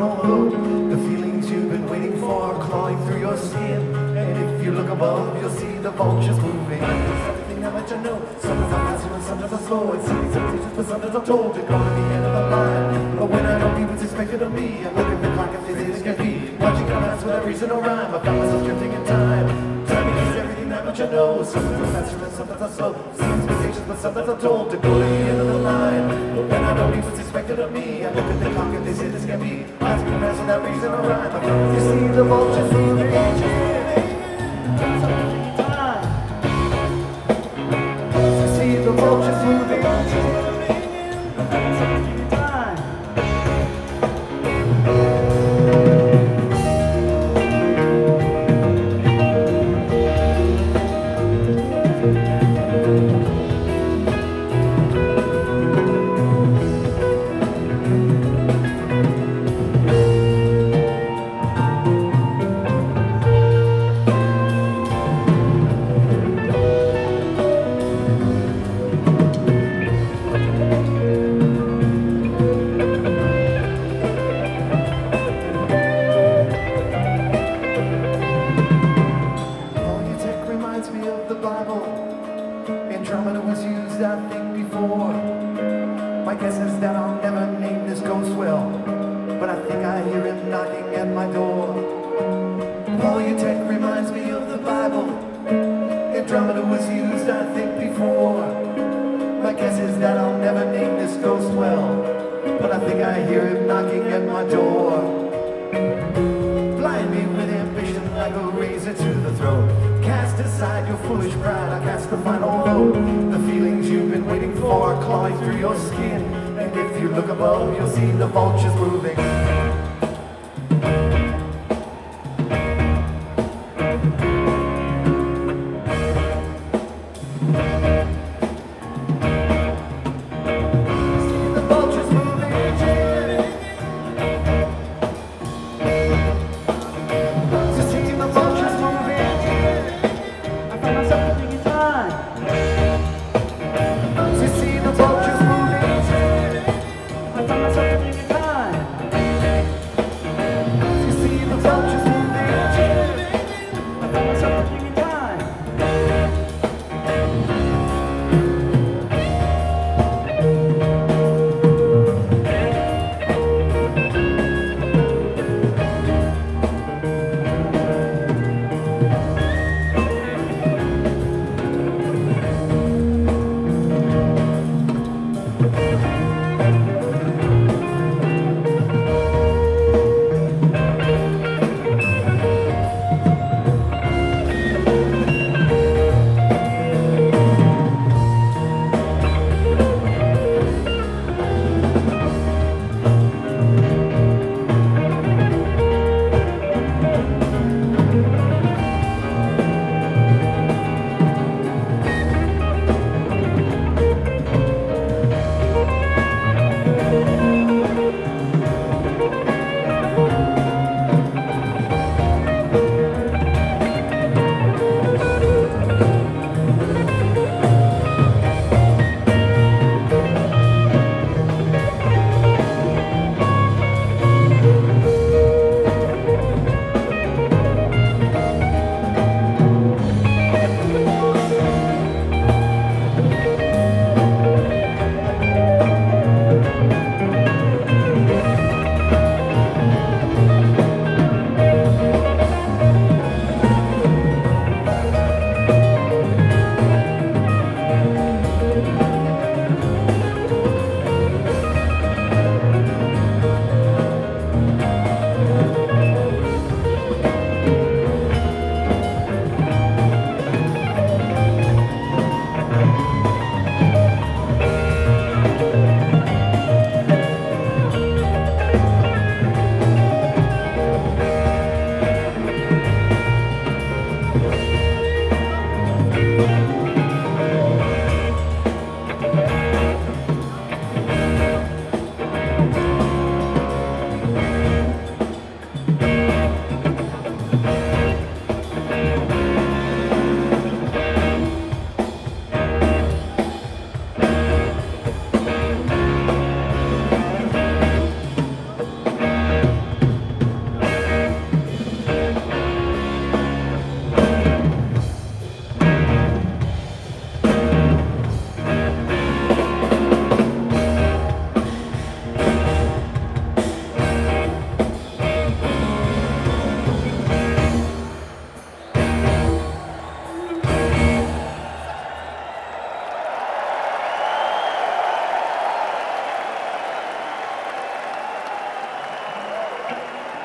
final hook. The feelings you've been waiting for are clawing through your skin. And if you look above, you'll see the vultures moving. It's everything that you know. Sometimes I'm faster and sometimes I'm slow. It's silly temptations, but sometimes I'm told you're going to the end of the line. But when I don't be what's expected of me, I look at the clock and say this can be. Watching a dance without reason or rhyme, I found myself drifting in time. Timing is everything that much I know. Sometimes I'm faster and sometimes I'm slow. Some expectations, but sometimes I'm told to go to the end of the line. But when I don't be what's expected of me, I look at the clock and they say this can be. Watching a dance without reason or rhyme, I found you see the vultures moving. See the vultures moving. Andromeda was used, I think, before. My guess is that I'll never name this ghost well, but I think I hear him knocking at my door. Polytech reminds me of the Bible. Andromeda was used, I think, before. My guess is that I'll never name this ghost well, but I think I hear him knocking at my door. Blind me with ambition like a razor to the throat. Cast aside your foolish pride, I cast the final vote. The feelings you've been waiting for are clawing through your skin. And if you look above, you'll see the vultures moving.